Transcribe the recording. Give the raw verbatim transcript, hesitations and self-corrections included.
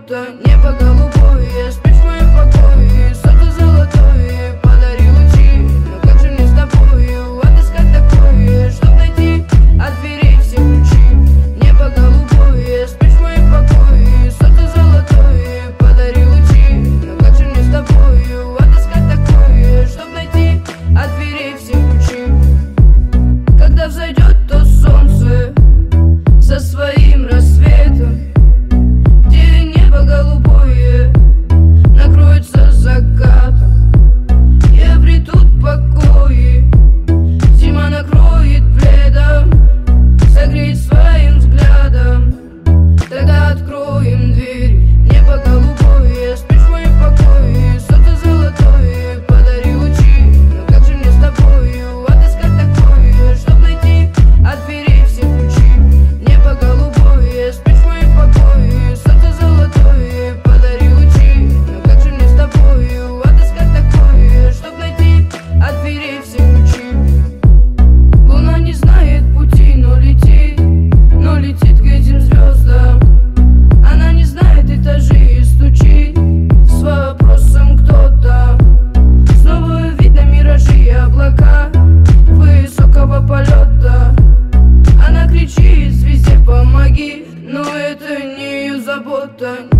забота. Небо голубое, спишь в моем покое, солнце золотое, подари лучи. Но как же мне с тобою отыскать такое, чтоб найти от дверей все ключи? Небо голубое, спишь в моем покое, солнце золотое, подари лучи. Но как же мне с тобою отыскать такое, чтоб найти от дверей все ключи? Когда взойдет то солнце со своим рассветом, где небо голубое накроется закатом, и обретут покои, зима накроет пледом, согреет своим взглядом. Тогда откроем дверь. Небо голубое, спишь в моем покое, солнце золотое, подари лучи. Но как же мне с тобою отыскать такое, чтоб найти от дверей все ключи? Небо голубое, спишь в моем покое, солнце золотое, подари лучи. Но как же мне с тобою отыскать такое, чтоб найти от дверей все ключи? Луна не знает пути, но летит, но летит к этим звездам. Она не знает этажей и стучит с вопросом кто там. Снова видно миражи и облака высокого полета. Она кричит звезде помоги, но это не ее забота.